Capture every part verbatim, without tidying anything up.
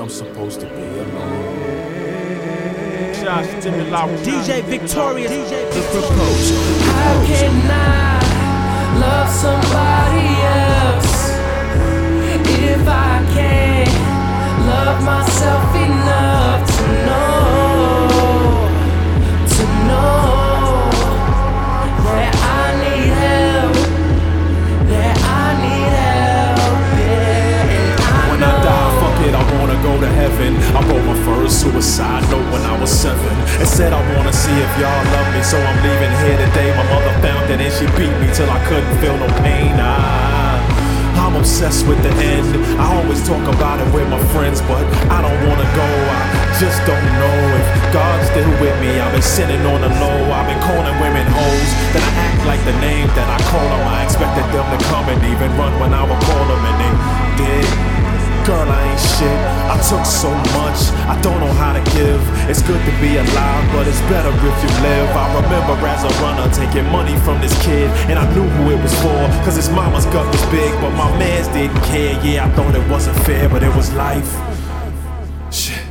I'm supposed to be alone. D J Victorious, D J The proposal. How can I love somebody else if I can't love myself enough to know, to know that I need help, that I need help, yeah. And I When know I die, fuck it, I wanna go to heaven. I wrote my first suicide note when I was seven. It said I wanna see if y'all love me, so I'm leaving here today. My mother found it and she beat me till I couldn't feel no pain. I, I'm obsessed with the end. I always talk about it with my friends, but I don't wanna go. I just don't know if God's still with me. I've been sitting on the low. I've been calling women hoes. Then I act like the name that I call them. I expected them to come and even run when I would call them, and they did. Girl, I ain't shit. I took so much, I don't know how to give. It's good to be alive, but it's better if you live. I remember as a runner taking money from this kid, and I knew who it was for, cause his mama's gut was big, but my mans didn't care. Yeah, I thought it wasn't fair, but it was life. Shit.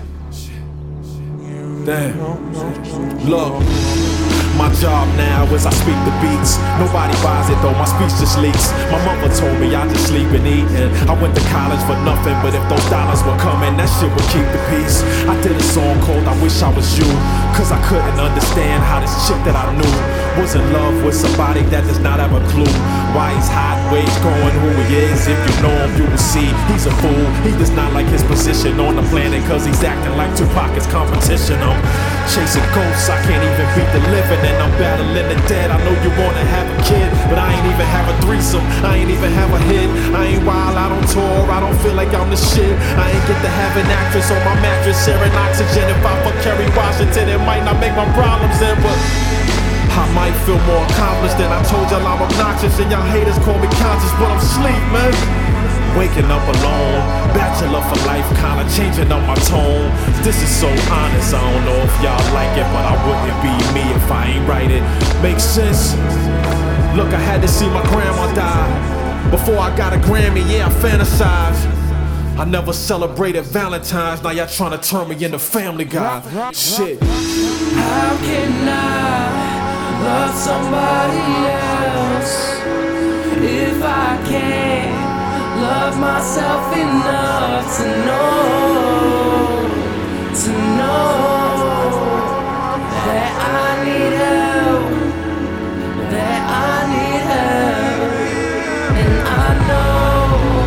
Damn. Look. My job now is I speak the beats. Nobody buys it though, my speech just leaks. My mother told me I just sleep and eat, and I went to college for nothing, but if those dollars were coming, that shit would keep the peace. I did a song called I Wish I Was You, cause I couldn't understand how this chick that I knew was in love with somebody that does not have a clue why he's hot, where he's going, who he is. If you know him, you will see he's a fool. He does not like his position on the planet, cause he's acting like Tupac is competition. I'm chasing ghosts, I can't even beat the living, and I'm battling the dead. I know you wanna have a kid, but I ain't even have a threesome, I ain't even have a hit. I ain't wild, I don't tour, I don't feel like I'm the shit. I ain't get to have an actress on my mattress sharing oxygen. If I fuck Kerry Washington, it might not make my problems end, but I might feel more accomplished. Than I told y'all I'm obnoxious, and y'all haters call me conscious, but I'm sleep, man. Waking up alone, bachelor for life, kinda changing up my tone. This is so honest, I don't know if y'all like it, but I wouldn't be me if I ain't write it. Makes sense? Look, I had to see my grandma die before I got a Grammy, yeah, I fantasize. I never celebrated Valentine's, now y'all trying to turn me into Family Guy. Shit. how can I love somebody else if I can't love myself enough to know, to know that I need help, that I need help, and I know,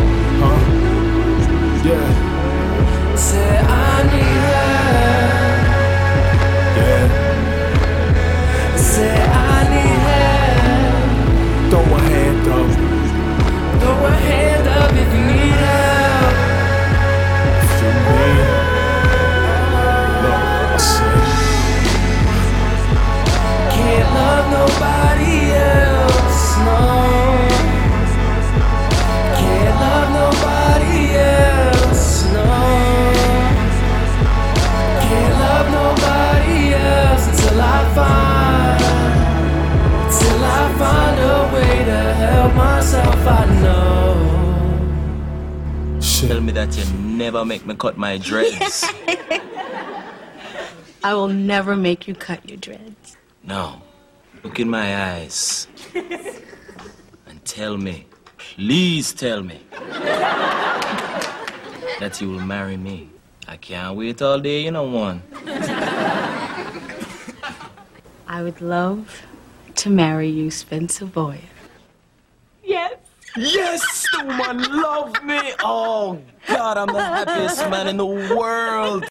Huh? Yeah. say I need help, Yeah. say I need help. Throw a hand up. Throw a hand up if you need help. If you need, no, I said, Can't love nobody else, no. Can't love nobody else, no. Can't love nobody else until I find, till I find a way to help myself, I know. Tell me that you never make me cut my dreads. I will never make you cut your dreads. No. Look in my eyes and tell me, please tell me, that you will marry me. I can't wait all day, you know, one. I would love to marry you, Spencer Boyer. Yes. Yes, the woman love me. Oh, God, I'm the happiest man in the world.